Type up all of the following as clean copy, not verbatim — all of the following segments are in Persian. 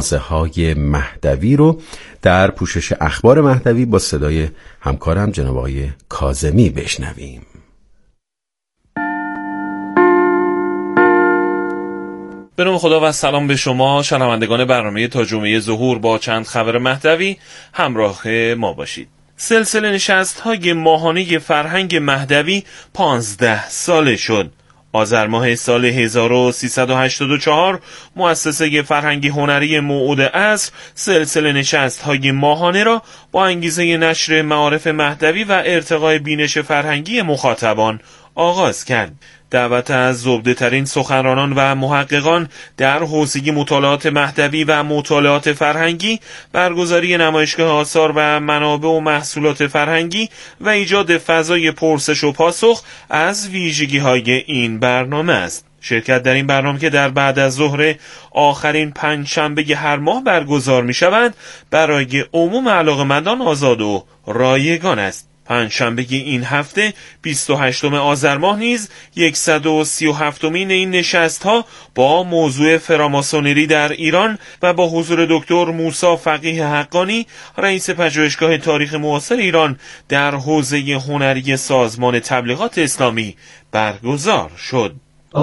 های مهدوی رو در پوشش اخبار مهدوی با صدای همکارم جناب آقای کاظمی بشنویم. به نام خدا و سلام به شما شنوندگان برنامه تا جمعه ظهور. با چند خبر مهدوی همراه ما باشید. سلسله نشست‌های ماهانه فرهنگ مهدوی 15 ساله شد. آذر ماه سال 1384 مؤسسه فرهنگی هنری موعود عصر سلسله نشست‌های ماهانه را با انگیزه نشر معارف مهدوی و ارتقای بینش فرهنگی مخاطبان آغاز کرد. دعوت از زبده ترین سخنرانان و محققان در حوزه مطالعات مهدوی و مطالعات فرهنگی، برگزاری نمایشگاه آثار و منابع و محصولات فرهنگی و ایجاد فضای پرسش و پاسخ از ویژگی‌های این برنامه است. شرکت در این برنامه که در بعد از ظهر آخرین پنجشنبه هر ماه برگزار می‌شود، برای عموم علاقه‌مندان آزاد و رایگان است. پنجشنبه این هفته 28 آذر ماه نیز 137مین این نشست‌ها با موضوع فراماسونری در ایران و با حضور دکتر موسی فقیه حقانی، رئیس پژوهشگاه تاریخ معاصر ایران در حوزه هنری سازمان تبلیغات اسلامی برگزار شد.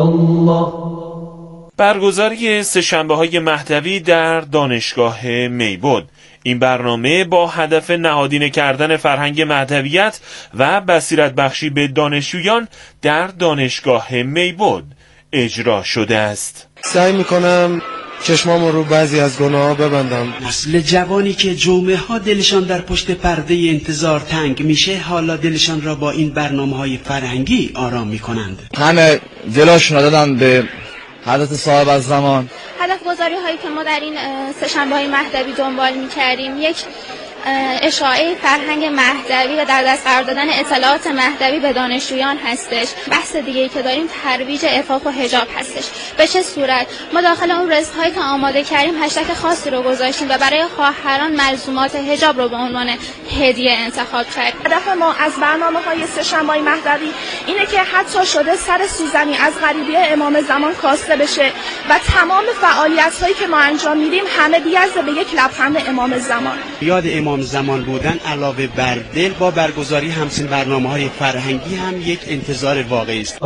برگزاری سه‌شنبه‌های مهدوی در دانشگاه می بود. این برنامه با هدف نهادینه کردن فرهنگ مهدویت و بصیرت بخشی به دانشجویان در دانشگاه می بود اجرا شده است. سعی میکنم چشمامو رو بعضی از گناه‌ها ببندم. نسل جوانی که جمعه ها دلشان در پشت پرده انتظار تنگ میشه، حالا دلشان را با این برنامه‌های فرهنگی آرام میکنند. همه دلشون را دادن به حضرت صاحب از زمان. هدف گذاری هایی که ما در این سه‌شنبه های مهدوی دنبال می‌کردیم، یک اشاعه فرهنگ مهدوی و در دست قرار دادن اطلاعات مهدوی به دانشجویان هستش. بحث دیگه‌ای که داریم ترویج عفاف و حجاب هستش. به چه صورت؟ ما داخل اون رست هایی که آماده کردیم هشتگ خاصی رو گذاشتیم و برای خواهران ملزومات حجاب رو به عنوان هدیه انتخاب کردیم. هدف ما از برنامه‌های سه‌شنبه مهدوی اینه که حتی شده سر سوزنی از غریبی امام زمان کاسته بشه و تمام فعالیت‌هایی که ما انجام میدیم همه بیارزه به یک لبخند امام زمان. یاد امام زمان بودن علاوه بر دل با برگزاری همچین برنامه‌های فرهنگی هم یک انتظار واقعی است.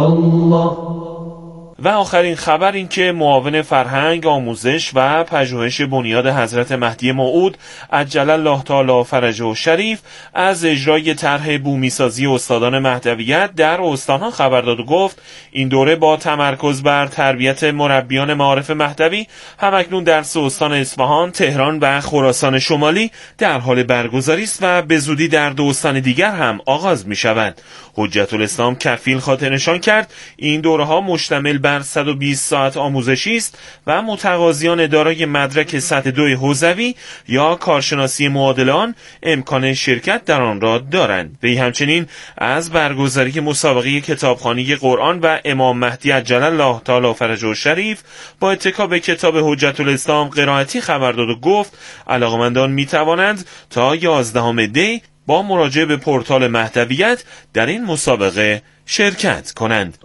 و آخرین خبر این که معاون فرهنگ، آموزش و پژوهش بنیاد حضرت مهدی موعود عجل الله تعالی فرجه شریف از اجرای طرح بومیسازی استادان مهدویت در استان‌ها خبر داد و گفت این دوره با تمرکز بر تربیت مربیان معارف مهدوی همکنون در 3 استان اصفهان، تهران و خراسان شمالی در حال برگزاری است و به زودی در 2 استان دیگر هم آغاز می‌شود. حجت الاسلام کفیل خاطر نشان کرد این دوره‌ها مشتمل بر 120 ساعت آموزشی است و متقاضیان دارای مدرک سطح 2 حوزوی یا کارشناسی معادل آن امکان شرکت در آن را دارند. وی همچنین از برگزاری مسابقه کتابخوانی قرآن و امام مهدی عجل الله تعالی فرجه شریف با اتکا به کتاب حجت الاسلام قرائتی خبر داد و گفت علاقه‌مندان می‌توانند تا 11 دی با مراجعه به پورتال مهدویت در این مسابقه شرکت کنند.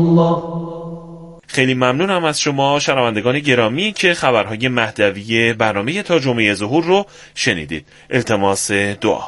خیلی ممنونم از شما شنوندگان گرامی که خبرهای مهدوی برنامه تا جمعه ظهور رو شنیدید. التماس دعا.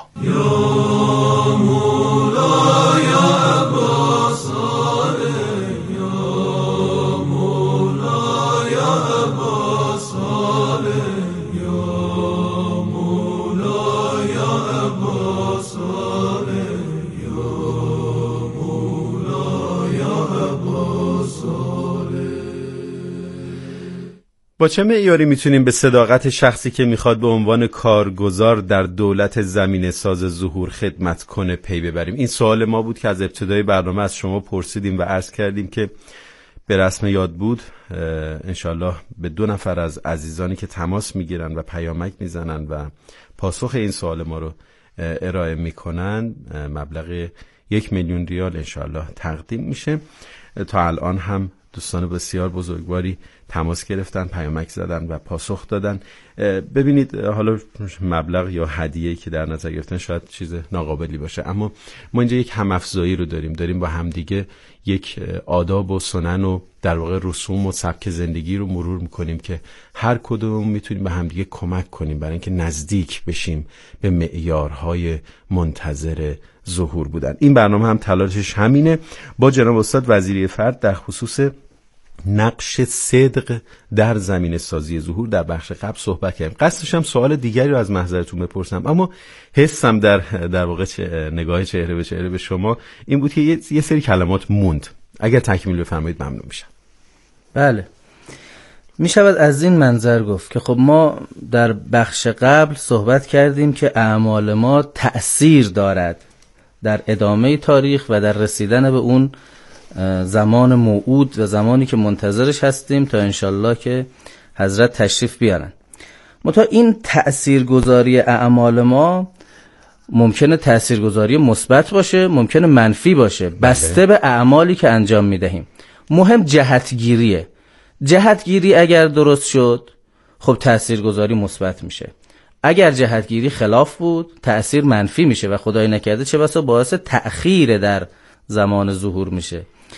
با چه معیاری میتونیم به صداقت شخصی که میخواد به عنوان کارگزار در دولت زمینه ساز ظهور خدمت کنه پی ببریم؟ این سوال ما بود که از ابتدای برنامه از شما پرسیدیم و عرض کردیم که به رسم یاد بود انشالله به 2 نفر از عزیزانی که تماس میگیرن و پیامک میزنن و پاسخ این سوال ما رو ارائه میکنن مبلغ 1,000,000 ریال انشالله تقدیم میشه. تا الان هم دوستان بسیار بزرگواری تماس گرفتن، پیامک زدن و پاسخ دادن. ببینید حالا مبلغ یا هدیه‌ای که در نظر گرفتن شاید چیز ناقابلی باشه، اما ما اینجا یک هم‌افزایی رو داریم با همدیگه یک آداب و سنن و در واقع رسوم و سبک زندگی رو مرور میکنیم که هر کدوم میتونیم به همدیگه کمک کنیم برای اینکه نزدیک بشیم به معیارهای منتظر ظهور بودن. این برنامه هم تلاشش همینه. با جناب استاد وزیری فرد در خصوص نقش صدق در زمینه سازی ظهور در بخش قبل صحبت کردیم. قصدش هم سوال دیگری رو از محضرتون بپرسم، اما حسم در واقع نگاه چهره به چهره به شما این بود که یه سری کلمات موند. اگر تکمیل بفرمایید ممنون میشم. بله، میشود از این منظر گفت که خب ما در بخش قبل صحبت کردیم که اعمال ما تأثیر دارد در ادامه تاریخ و در رسیدن به اون زمان موعود و زمانی که منتظرش هستیم تا انشالله که حضرت تشریف بیارن. منتها این تأثیرگذاری اعمال ما ممکنه تأثیرگذاری مثبت باشه، ممکنه منفی باشه، بسته به اعمالی که انجام میدهیم. مهم جهتگیریه. جهتگیری اگر درست شد خب تأثیرگذاری مثبت میشه. اگر جهتگیری خلاف بود تأثیر منفی میشه و خدای نکرده چه بسا باعث تأخیر در زمان ظهور میشه.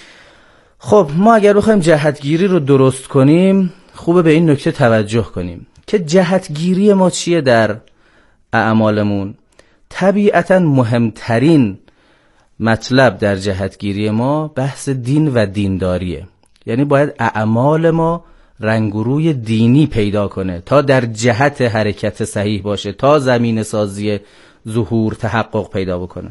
خب ما اگر بخوایم جهتگیری رو درست کنیم خوبه به این نکته توجه کنیم که جهتگیری ما چیه در اعمالمون. طبیعتاً مهمترین مطلب در جهتگیری ما بحث دین و دینداریه. یعنی باید اعمال ما رنگ و روی دینی پیدا کنه تا در جهت حرکت صحیح باشه، تا زمین سازی ظهور تحقق پیدا بکنه.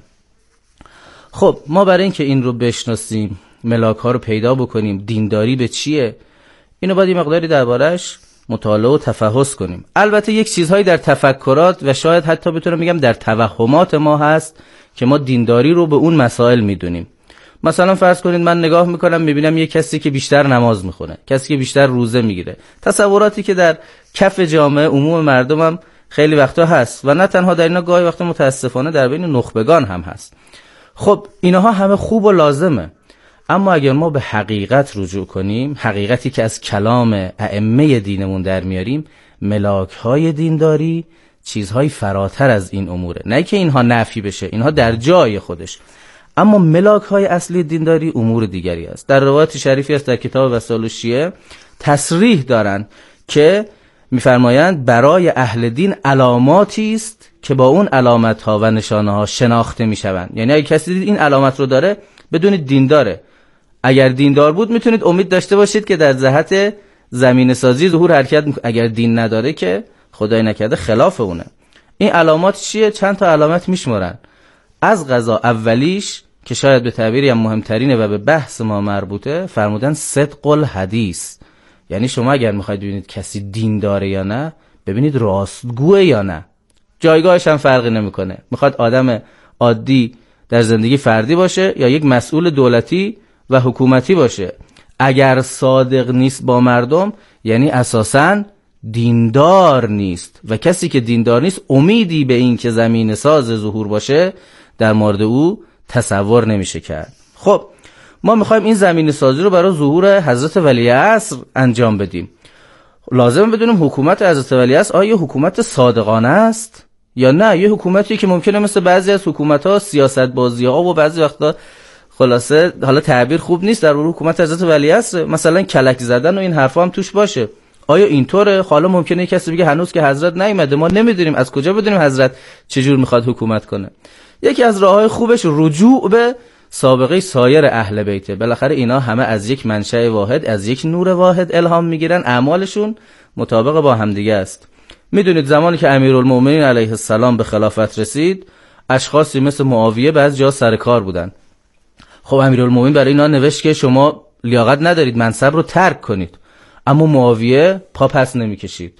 خب ما برای اینکه این رو بشناسیم، ملاک ها رو پیدا بکنیم، دینداری به چیه، اینو باید یه مقداری دربارش مطالعه و تفحص کنیم. البته یک چیزهایی در تفکرات و شاید حتی بتونم بگم در توهمات ما هست که ما دینداری رو به اون مسائل میدونیم. مثلا فرض کنید من نگاه میکنم میبینم یک کسی که بیشتر نماز میخونه، کسی که بیشتر روزه میگیره، تصوراتی که در کف جامعه عموم مردم هم خیلی وقتا هست و نه تنها در اینا، گاهی وقتا متاسفانه در بین نخبگان هم هست. خب اینها همه خوب و لازمه، اما اگر ما به حقیقت رجوع کنیم، حقیقتی که از کلام ائمه دینمون در میاریم، ملاک‌های دینداری چیزهای فراتر از این اموره. نه که اینها نفی بشه، اینها در جای خودش، اما ملاک‌های اصلی دینداری امور دیگری است. در روایت شریفی است در کتاب وسائل الشیعه تصریح دارن که می‌فرمایند برای اهل دین علاماتی است که با اون علامت‌ها و نشانه‌ها شناخته می‌شوند. یعنی اگه کسی دید این علامت رو داره بدونید دینداره. اگر دیندار بود میتونید امید داشته باشید که در جهت زمینه سازی ظهور حرکت اگر دین نداره که خدای نکرده خلاف اونه. این علامات چیه؟ چند تا علامت میشمارن. از قضا اولیش که شاید به تعبیری هم مهمترینه و به بحث ما مربوطه، فرمودن صدق الحدیث. یعنی شما اگر میخواید ببینید کسی دین داره یا نه، ببینید راستگوه یا نه. جایگاهش هم فرقی نمیکنه، میخواد آدم عادی در زندگی فردی باشه یا یک مسئول دولتی و حکومتی باشه. اگر صادق نیست با مردم یعنی اساساً دیندار نیست، و کسی که دیندار نیست امیدی به این که زمین ساز ظهور باشه در مورد او تصور نمیشه کرد. خب ما میخوایم این زمین سازی رو برای ظهور حضرت ولی عصر انجام بدیم. لازم بدونیم حکومت حضرت ولی عصر آیا حکومت صادقانه است یا نه، یه حکومتی که ممکنه مثل بعضی از حکومت‌ها سیاست بازی‌ها و بعضی وقتا خلاصه حالا تعبیر خوب نیست در حکومت حضرت ولی عصر، مثلا کلک زدن و این حرفا هم توش باشه. آیا اینطوره؟ حالا ممکنه کسی بگه هنوز که حضرت نیومده ما نمیدونیم، از کجا بدونیم حضرت چجور میخواد حکومت کنه؟ یکی از راههای خوبش رجوع به سابقه سایر اهل بیته. بالاخره اینا همه از یک منشأ واحد، از یک نور واحد الهام میگیرن، اعمالشون مطابق با همدیگه است. میدونید زمانی که امیرالمومنین علیه السلام به خلافت رسید، اشخاصی مثل معاویه بعضی جا سر کار بودن. خب امیرالمومنین برای اینا نوشت که شما لیاقت ندارید، منصب رو ترک کنید. اما معاویه پا پس نمیکشید.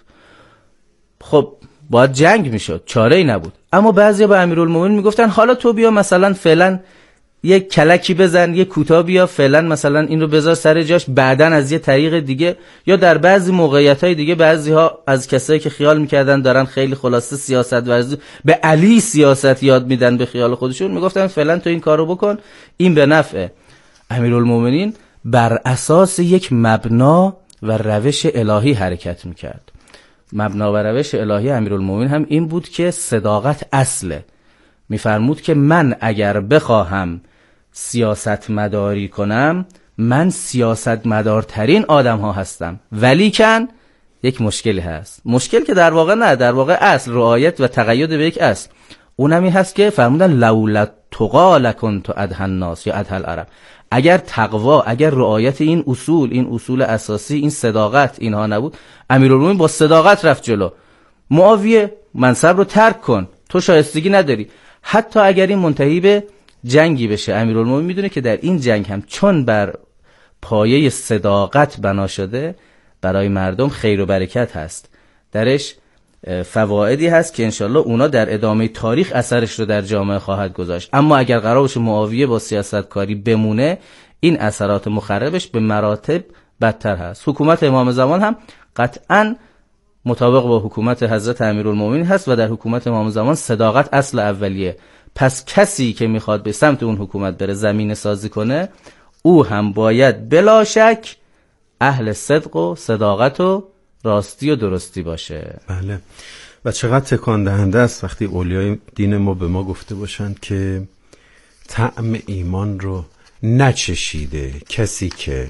خب باید جنگ میشد، چاره ای نبود. اما بعضیا به امیرالمومنین میگفتن حالا تو بیا مثلا فعلا یک کلکی بزن، یک کوتا بیا فعلا مثلا این رو بذار سر جاش، بعدن از یه طریق دیگه. یا در بعضی موقعیت‌های دیگه بعضی‌ها از کسایی که خیال میکردن دارن خیلی خلاصه سیاست ورزی به علی سیاست یاد میدن به خیال خودشون، میگفتن فعلا تو این کارو بکن، این به نفعه. امیرالمومنین بر اساس یک مبنا و روش الهی حرکت میکرد. مبنا و روش الهی امیرالمومنین هم این بود که صداقت اصله. میفرمود که من اگر بخواهم سیاست مداری کنم، من سیاست مدارترین آدم ها هستم، ولیکن یک مشکلی هست. مشکل که در واقع نه، در واقع اصل رعایت و تقید به یک اصل. اونم این هست که فرمودن لولا تقا لکنت ادهى الناس یا ادهى العرب. اگر تقوا، اگر رعایت این اصول اساسی، این صداقت اینها نبود، امیرالمومنین با صداقت رفت جلو. معاویه منصب رو ترک کن، تو شایستگی نداری. حتی اگر این منتهی به جنگی بشه، امیرالمومنین میدونه که در این جنگ هم چون بر پایه صداقت بنا شده، برای مردم خیر و برکت هست، درش فوائدی هست که انشالله اونا در ادامه تاریخ اثرش رو در جامعه خواهد گذاشت. اما اگر قرار باشه معاویه با سیاستکاری بمونه، این اثرات مخربش به مراتب بدتر هست. حکومت امام زمان هم قطعاً مطابق با حکومت حضرت امیرالمومنین هست و در حکومت امام زمان صداقت اصل اولیه. پس کسی که میخواد به سمت اون حکومت بره، زمینه سازی کنه، او هم باید بلا شک اهل صدق و صداقت و راستی و درستی باشه. بله. و چقدر تکان دهنده است وقتی اولیای دین ما به ما گفته باشند که طعم ایمان رو نچشیده کسی که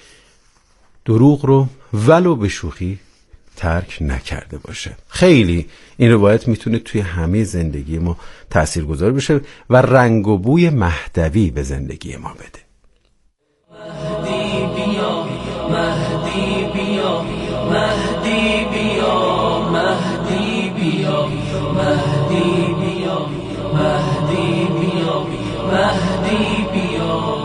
دروغ رو ولو به شوخی ترک نکرده باشه. خیلی این روایت میتونه توی همه زندگی ما تاثیرگذار بشه و رنگ و بوی مهدوی به زندگی ما بده. مهدی بیا، مهدی بیا، مهدی بیا، مهدی بیا، مهدی بیا، مهدی بیا، مهدی بیا.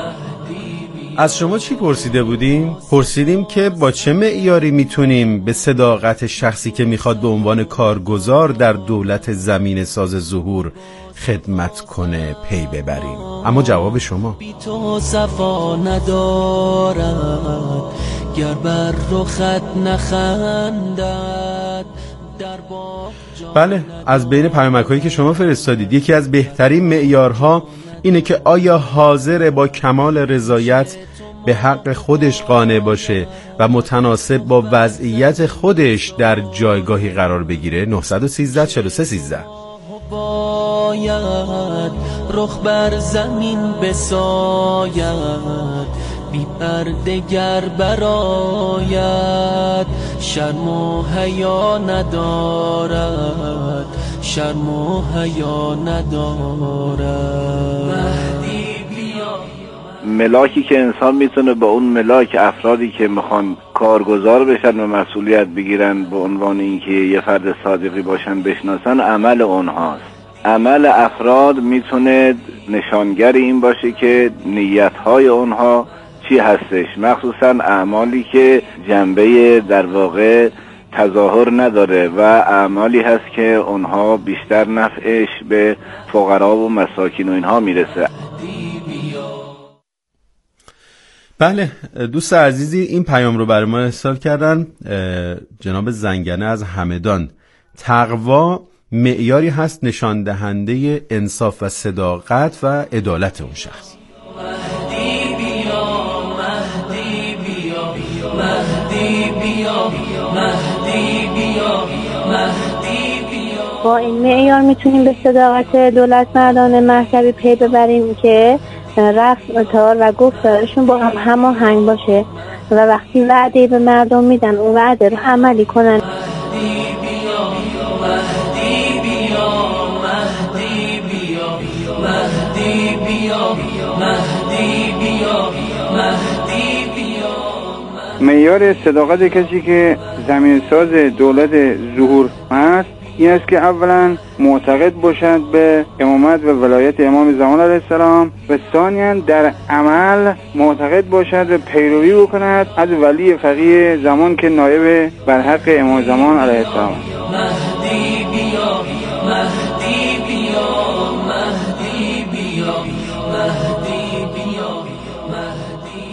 از شما چی پرسیده بودیم؟ پرسیدیم که با چه معیاری میتونیم به صداقت شخصی که میخواد به عنوان کارگزار در دولت زمین ساز ظهور خدمت کنه پی ببریم. اما جواب شما بی تو صفا ندارد، گر بر رخت نخندد. بله، از بین پیامک‌هایی که شما فرستادید یکی از بهترین معیارها اینه که آیا حاضر با کمال رضایت به حق خودش قانع باشه و متناسب با وضعیت خودش در جایگاهی قرار بگیره. 913 43 13 باید رخ بر زمین بساید، بی پرده گر برآید، شرم و حیا ندارد، شرم و حیا ندارد. مهدی بیا. ملاکی که انسان میتونه با اون ملاک افرادی که میخوان کارگزار بشن و مسئولیت بگیرن به عنوان اینکه یه فرد صادقی باشن بشناسن، عمل اونهاست. عمل افراد میتونه نشانگر این باشه که نیتهای اونها چی هستش، مخصوصا اعمالی که جنبه در واقع تظاهر نداره و اعمالی هست که اونها بیشتر نفعش به فقرا و مساکین و اینها میرسه. بله، دوست عزیزی این پیام رو برای ما ارسال کردن. جناب زنگنه از همدان. تقوا معیاری هست نشان دهنده انصاف و صداقت و عدالت اون شخص. مهدی بیا، مهدی بیا، مهدی بیا، مهدی بیا، مهدی بیا. با این معیار میتونیم به صداقت دولت مردان مذهبی پی ببریم که رفتار و گفتارشون با هم هماهنگ باشه و وقتی وعده به مردم میدن اون وعده رو عملی کنن. مهدی بیا، مهدی بیا، مهدی بیا، مهدی بیا، مهدی بیا، مهدی بیا. معیار صداقت کسی که زمین ساز دولت ظهور هست این است که اولا معتقد باشد به امامت و ولایت امام زمان علیه السلام و ثانیاً در عمل معتقد باشد و پیروی بکند از ولی فقیه زمان که نایب بر حق امام زمان علیه السلام. مهدی بیا، مهدی بیا، مهدی بیا، مهدی بیا، مهدی.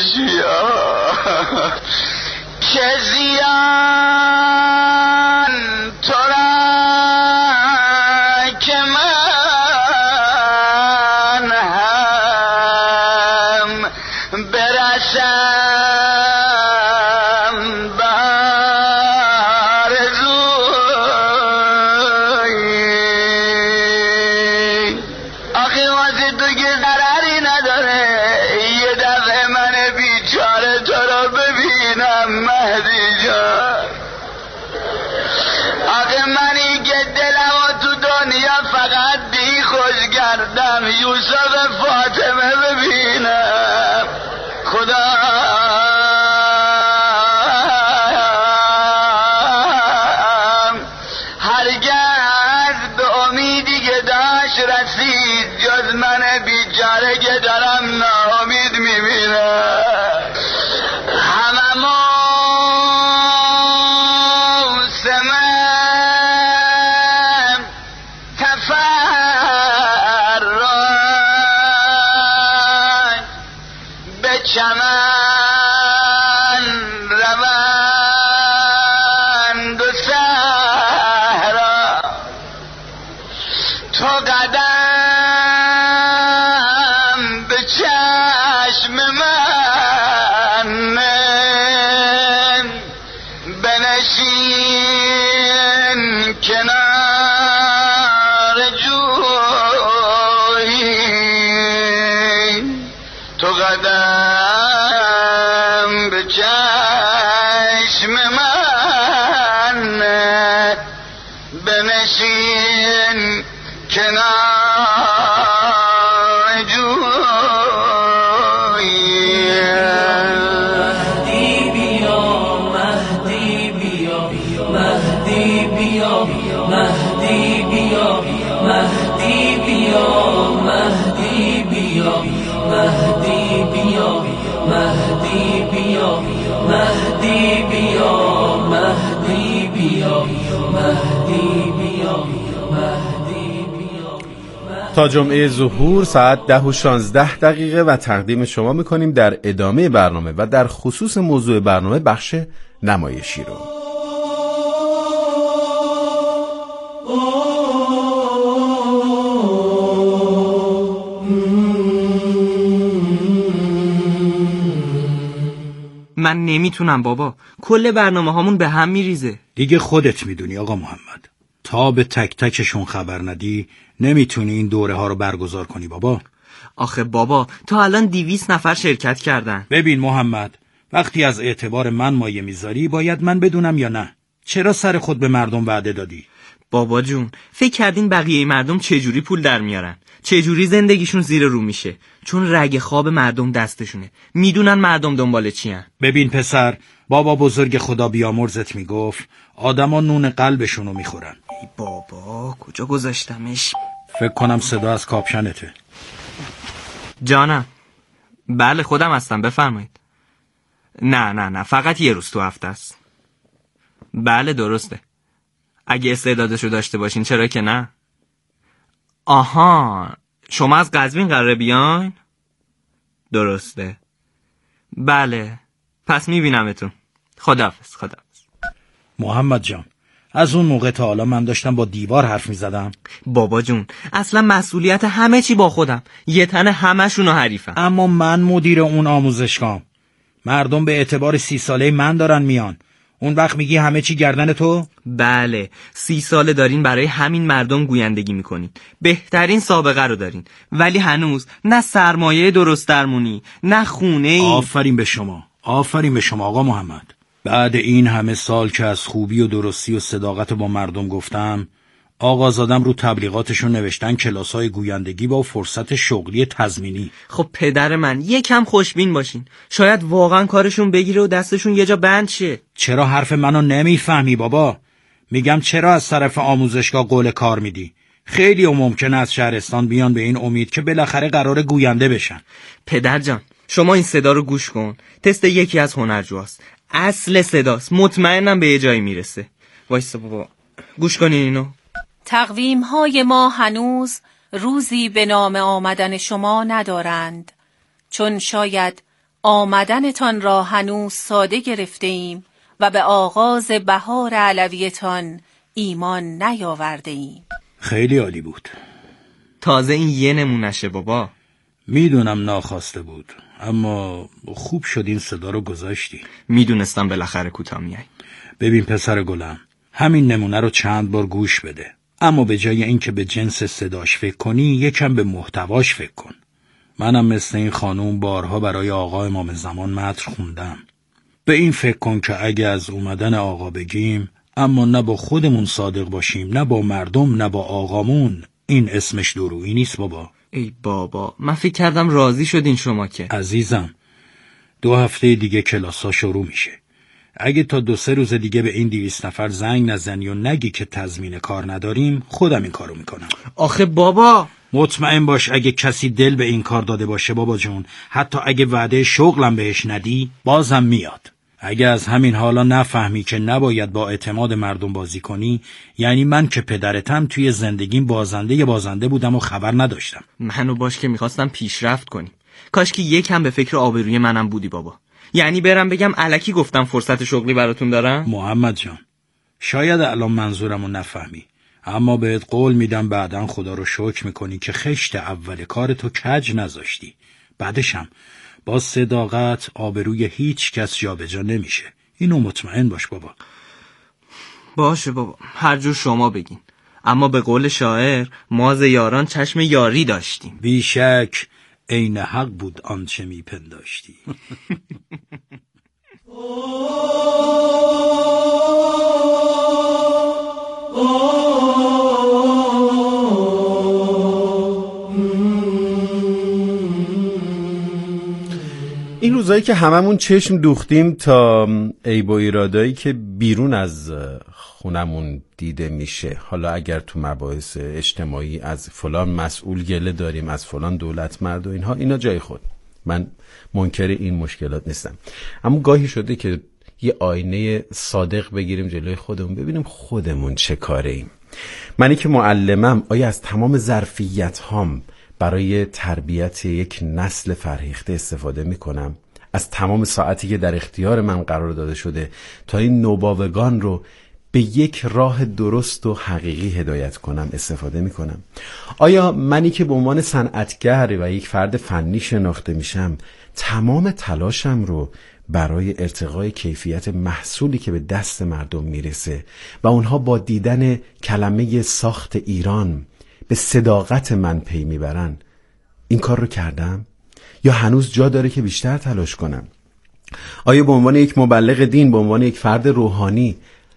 دانشجویا که زیان تو را که من هم برسم بر روی آخی واسه تو که ضرری نداره یه دفعه من بیچاره تو را ببینم مهدی جان آخه منی که دلم و تو دنیا فقط بی خوش کردم یوسف فاطمه ببینم خدا هرگز به امیدی که داشت رسید جز من بیچاره که دارم ناامید میبینم همه موسم تفرج به چمن روند و صحرا تو قدم به چشم من بنشین کنار جوی تو قدم به چشم من بنشین کنار جوی تا جمعه ظهور ساعت 10:16 و تقدیم شما میکنیم در ادامه برنامه و در خصوص موضوع برنامه بخش نمایشی رو. من نمیتونم بابا، کل برنامه هامون به هم میریزه. دیگه خودت میدونی آقا محمد، تا به تک تکشون خبر ندی نمیتونی این دوره ها رو برگزار کنی بابا. آخه بابا تا الان 200 نفر شرکت کردن. ببین محمد، وقتی از اعتبار من مایه میذاری باید من بدونم یا نه؟ چرا سر خود به مردم وعده دادی؟ بابا جون، فکر کردین بقیه مردم چجوری پول در میارن؟ چجوری زندگیشون زیر رو میشه؟ چون رگ خواب مردم دستشونه، میدونن مردم دنبال چیان. ببین پسر، بابا بزرگ خدا بیامرزت میگفت آدما نون قلبشونو میخورن. ای بابا کجا گذاشتمش؟ فکر کنم صدا از کاپشنته. جانم. بله خودم هستم، بفرمایید. نه فقط یه روز تو هفته است. بله درسته. اگه استعدادشو داشته باشین چرا که نه. آها، شما از قزوین قراره بیاین؟ درسته. بله پس میبینمتون. خداحافظ. محمد جان، از اون موقع تا حالا من داشتم با دیوار حرف میزدم؟ بابا جون، اصلا مسئولیت همه چی با خودم، یه تنه همشونو حریفم. اما من مدیر اون آموزشگاهم. مردم به اعتبار 30 ساله من دارن میان، اون وقت میگی همه چی گردن تو؟ بله 30 ساله دارین برای همین مردم گویندگی میکنین، بهترین سابقه رو دارین، ولی هنوز نه سرمایه درست درمونی نه خونه ای. آفرین به شما آقا محمد. بعد این همه سال که از خوبی و درستی و صداقت با مردم گفتم، آقازادم رو تبلیغاتشون نوشتن کلاس‌های گویندگی با فرصت شغلی تضمینی. خب پدر من یکم خوشبین باشین، شاید واقعا کارشون بگیره و دستشون یه جا بند شه. چرا حرف منو نمیفهمی بابا؟ میگم چرا از طرف آموزشگاه قول کار میدی؟ خیلی ممکنه از شهرستان بیان به این امید که بالاخره قرار گوینده بشن. پدر جان شما این صدا رو گوش کن، تست یکی از هنرجوهاست، اصل صداست، مطمئنم به یه جایی میرسه. وایسا بابا گوش کنین اینو. تقویم‌های ما هنوز روزی به نام آمدن شما ندارند، چون شاید آمدنتان را هنوز ساده گرفته ایم و به آغاز بهار علویتان ایمان نیاورده ایم. خیلی عالی بود. تازه این یه نمونشه بابا. میدونم ناخواسته بود، اما خوب شد این صدا رو گذاشتی. میدونستم بالاخره کوتاه میای. ببین پسر گلم، همین نمونه رو چند بار گوش بده، اما به جای اینکه به جنس صداش فکر کنی یکم به محتواش فکر کن. منم مثل این خانوم بارها برای آقا امام زمان متن خوندم. به این فکر کن که اگه از اومدن آقا بگیم اما نه با خودمون صادق باشیم، نه با مردم، نه با آقامون، این اسمش درویی نیست بابا. ای بابا، من فکر کردم راضی شدین شما که. عزیزم، 2 هفته دیگه کلاسا شروع میشه. اگه تا 2-3 روز دیگه به این 200 نفر زنگ نزنی و نگی که تضمین کار نداریم، خودم این کارو میکنم. آخه بابا، مطمئن باش اگه کسی دل به این کار داده باشه بابا جون، حتی اگه وعده شغلم بهش ندی بازم میاد. اگه از همین حالا نفهمی که نباید با اعتماد مردم بازی کنی، یعنی من که پدرتم توی زندگیم بازنده بودم و خبر نداشتم. منو باش که میخواستم پیشرفت کنیم. کاش که یکم به فکر آبروی منم بودی بابا. یعنی برم بگم الکی گفتم فرصت شغلی براتون دارم؟ محمد جان، شاید الان منظورمو نفهمی، اما بهت قول میدم بعداً خدا رو شکر میکنی که خشت اول کارتو کج نذاشتی. بعدشم با صداقت آبروی هیچ کس جابجا نمیشه. اینو مطمئن باش بابا. باشه بابا، هر جور شما بگین، اما به قول شاعر ما ز یاران چشم یاری داشتیم. بیشک عین حق بود آنچه میپنداشتی. این روزایی که هممون چشم دوختیم تا عیب و ایرادایی که بیرون از خونمون دیده میشه، حالا اگر تو مباحث اجتماعی از فلان مسئول گله داریم، از فلان دولت مرد و اینا جای خود، من منکر این مشکلات نیستم، اما گاهی شده که یه آینه صادق بگیریم جلوی خودمون، ببینیم خودمون چه کاره ایم. منی که معلمم، آیا از تمام ظرفیت هام برای تربیت یک نسل فرهیخته استفاده میکنم؟ از تمام ساعتی که در اختیار من قرار داده شده تا این نوباوگان رو به یک راه درست و حقیقی هدایت کنم استفاده میکنم؟ آیا منی که به عنوان صنعتگر و یک فرد فنی شناخته میشم تمام تلاشم رو برای ارتقای کیفیت محصولی که به دست مردم میرسه و اونها با دیدن کلمه ساخت ایران به صداقت من پی میبرن این کار رو کردم؟ یا هنوز جا داره که بیشتر تلاش کنم؟ آیا به عنوان یک مبلغ دین، به عنوان یک فرد روحانی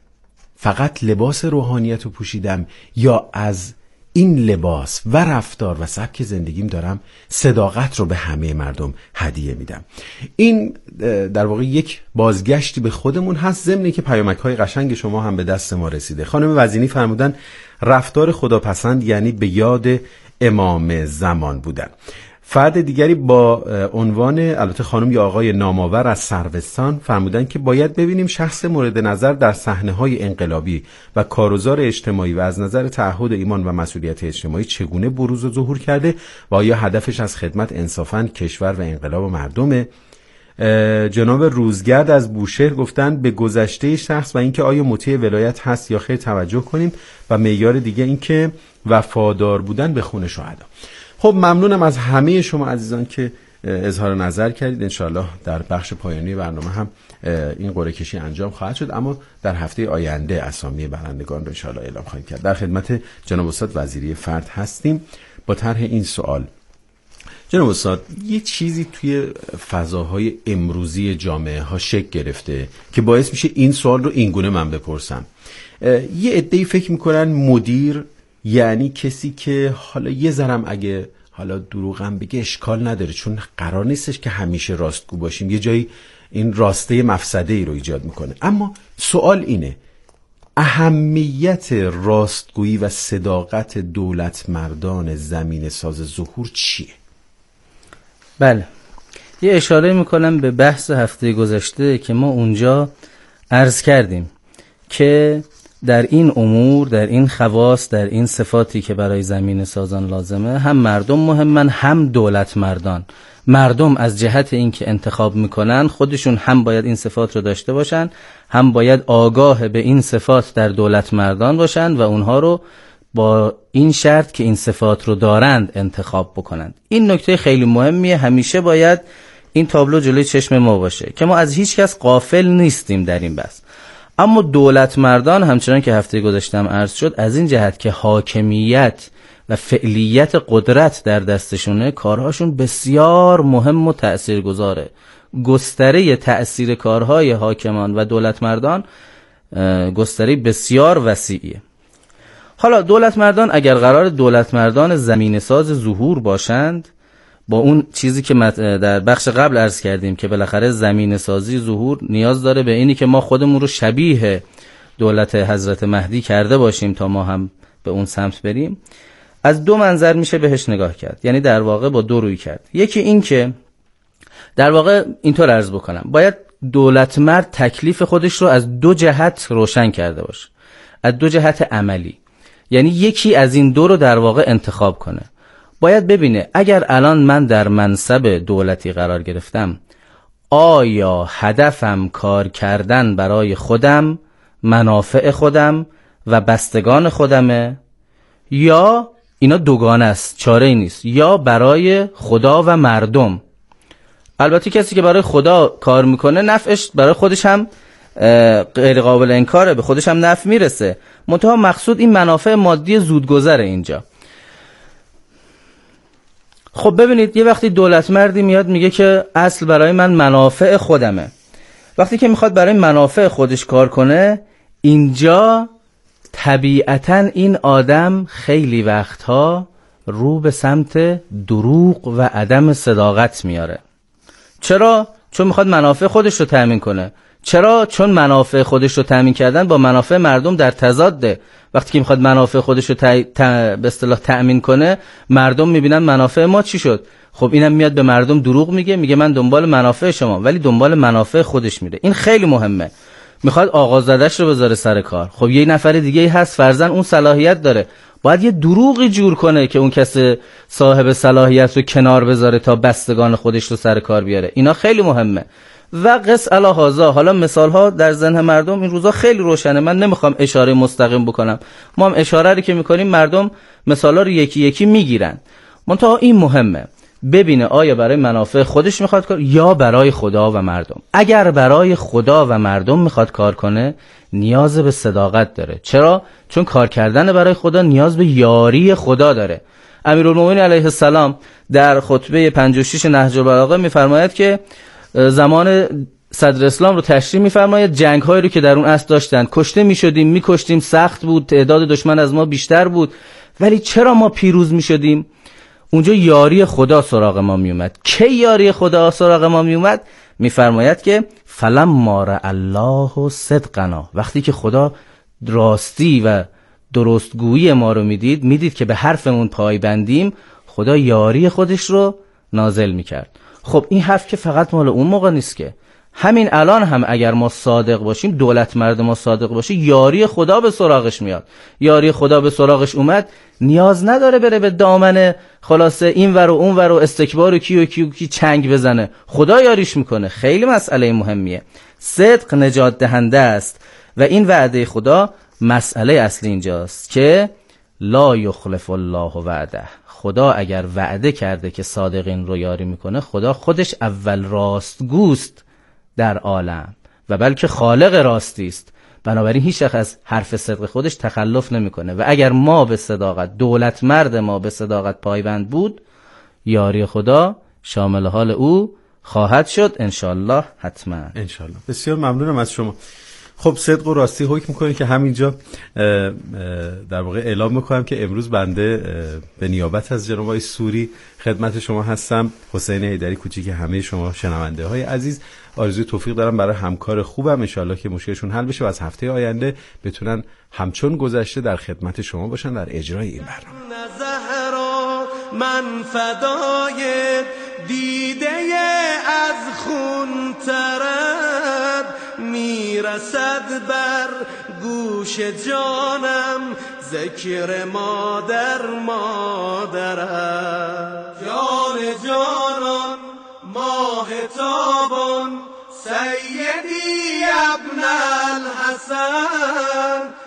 فقط لباس روحانیت رو پوشیدم یا از این لباس و رفتار و سبک زندگیم دارم صداقت رو به همه مردم هدیه میدم؟ این در واقع یک بازگشتی به خودمون هست، ضمن که پیامک‌های قشنگ شما هم به دست ما رسیده. خانم وزینی فرمودن رفتار خداپسند یعنی به یاد امام زمان بودن. فرد دیگری با عنوان، البته خانم یا آقای نامآور از سروستان، فرمودن که باید ببینیم شخص مورد نظر در صحنه‌های انقلابی و کارگزار اجتماعی و از نظر تعهد ایمان و مسئولیت اجتماعی چگونه بروز و ظهور کرده و آیا هدفش از خدمت انصافاً کشور و انقلاب و مردمه. جناب روزگرد از بوشهر گفتن به گذشته شخص و اینکه آیا مطیع ولایت هست یا خیر توجه کنیم و معیار دیگه اینکه وفادار بودن به خون شهدا. خب ممنونم از همه شما عزیزان که اظهار نظر کردید. انشالله در بخش پایانی برنامه هم این قرعه کشی انجام خواهد شد، اما در هفته آینده اسامی برندگان رو انشالله اعلام خواهیم کرد. در خدمت جناب استاد وزیری فرد هستیم با طرح این سوال. جناب استاد، یه چیزی توی فضاهای امروزی جامعه ها شکل گرفته که باعث میشه این سوال رو اینگونه من بپرسم. یه عده‌ای فکر میکنن مدیر یعنی کسی که حالا یه ذرم اگه حالا دروغم بگه اشکال نداره، چون قرار نیستش که همیشه راستگو باشیم، یه جایی این راسته مفسده ای رو ایجاد میکنه. اما سوال اینه، اهمیت راستگویی و صداقت دولت مردان زمین ساز ظهور چیه؟ بله، یه اشاره میکنم به بحث هفته گذشته که ما اونجا عرض کردیم که در این امور، در این خواص، در این صفاتی که برای زمین سازان لازمه، هم مردم مهمن هم دولت مردان. مردم از جهت این که انتخاب میکنن خودشون هم باید این صفات رو داشته باشن، هم باید آگاه به این صفات در دولت مردان باشن و اونها رو با این شرط که این صفات رو دارند انتخاب بکنند. این نکته خیلی مهمیه، همیشه باید این تابلو جلوی چشم ما باشه که ما از هیچ کس غافل نیستیم در این بحث. اما دولت مردان همچنان که هفته گذاشتم عرض شد، از این جهت که حاکمیت و فعلیت قدرت در دستشونه، کارهاشون بسیار مهم و تأثیرگذاره. گستره تأثیر کارهای حاکمان و دولت مردان گستره بسیار وسیعیه. حالا دولت مردان اگر قرار دولت مردان زمین ساز ظهور باشند، با اون چیزی که در بخش قبل عرض کردیم که بالاخره زمین سازی ظهور نیاز داره به اینی که ما خودمون رو شبیه دولت حضرت مهدی کرده باشیم تا ما هم به اون سمت بریم، از دو منظر میشه بهش نگاه کرد. یعنی در واقع با دو روی کرد. یکی این که در واقع اینطور عرض بکنم، باید دولت مرد تکلیف خودش رو از دو جهت روشن کرده باشه، از دو جهت عملی. یعنی یکی از این دو رو در واقع انتخاب کنه. باید ببینه اگر الان من در منصب دولتی قرار گرفتم، آیا هدفم کار کردن برای خودم، منافع خودم و بستگان خودمه، یا اینا دوگانه است، چاره ای نیست، یا برای خدا و مردم. البته کسی که برای خدا کار میکنه نفعش برای خودش هم غیر قابل انکاره، به خودش هم نفع میرسه، منتها مقصود این منافع مادی زودگذره اینجا. خب ببینید، یه وقتی دولت مردی میاد میگه که اصل برای من منافع خودمه، وقتی که میخواد برای منافع خودش کار کنه، اینجا طبیعتاً این آدم خیلی وقتها رو به سمت دروغ و عدم صداقت میاره. چرا؟ چون میخواد منافع خودش رو تأمین کنه. چرا؟ چون منافع خودش رو تأمین کردن با منافع مردم در تضاده. وقتی که میخواد منافع خودش رو به اصطلاح تأمین کنه، مردم میبینن منافع ما چی شد. خب اینم میاد به مردم دروغ میگه من دنبال منافع شما، ولی دنبال منافع خودش میره. این خیلی مهمه. میخواد آقا زادش رو بذاره سر کار، خب یه نفر دیگه هست فرضاً اون صلاحیت داره، باید یه دروغی جور کنه که اون کس صاحب صلاحیت رو کنار بذاره تا بستگان خودش رو سر کار بیاره. اینا خیلی مهمه. و قص علی هذا، حالا مثال ها در ذهن مردم این روزا خیلی روشنه، من نمیخوام اشاره مستقیم بکنم، ما هم اشاره رو که میکنیم مردم مثالا رو یکی یکی میگیرن. منتها این مهمه ببینه آیا برای منافع خودش میخواد کار یا برای خدا و مردم. اگر برای خدا و مردم میخواد کار کنه، نیاز به صداقت داره. چرا؟ چون کار کردن برای خدا نیاز به یاری خدا داره. امیرالمومنین علیه السلام در خطبه 56 نهج البلاغه میفرماید که زمان صدر اسلام رو تشریح میفرماید، جنگ هایی رو که در اون عصر داشتن، کشته میشدیم، میکشتیم، سخت بود، تعداد دشمن از ما بیشتر بود، ولی چرا ما پیروز میشدیم؟ اونجا یاری خدا سراغ ما میومد. کی یاری خدا سراغ ما میومد؟ میفرماید که فلما رأى الله صدقنا، وقتی که خدا راستی و درستگویی ما رو میدید که به حرفمون پایبندیم، خدا یاری خودش رو نازل میکرد. خب این حرف که فقط مال اون موقع نیست، که همین الان هم اگر ما صادق باشیم، دولت مرد ما صادق باشه، یاری خدا به سراغش میاد. یاری خدا به سراغش اومد، نیاز نداره بره به دامن خلاصه این ور و اون ور و استکبار و کی چنگ بزنه، خدا یاریش میکنه. خیلی مسئله مهمیه. صدق نجات دهنده است و این وعده خدا مسئله اصلی اینجاست که لا یخلف الله وعده. خدا اگر وعده کرده که صادقین رو یاری میکنه، خدا خودش اول راستگوست در عالم و بلکه خالق راستی است. بنابراین هیچ وقت از حرف صدق خودش تخلف نمیکنه و اگر ما به صداقت، دولت مرد ما به صداقت پایبند بود، یاری خدا شامل حال او خواهد شد انشالله، حتما انشالله. بسیار ممنونم از شما. خب صدق و راستی حکم میکنه که همینجا در واقع اعلام میکنم که امروز بنده به نیابت از جناب آقای سوری خدمت شما هستم. حسین حیدری کوچیک همه شما شنونده های عزیز، آرزوی توفیق دارم برای همکار خوبم، انشالله که مشکلشون حل بشه و از هفته آینده بتونن همچون گذشته در خدمت شما باشن در اجرای این برنامه. من فدای دیده از خون ترد میرسد بر گوش جانم ذکر مادر مادرم. جان جانان ماه تابان سیدی ابن الحسن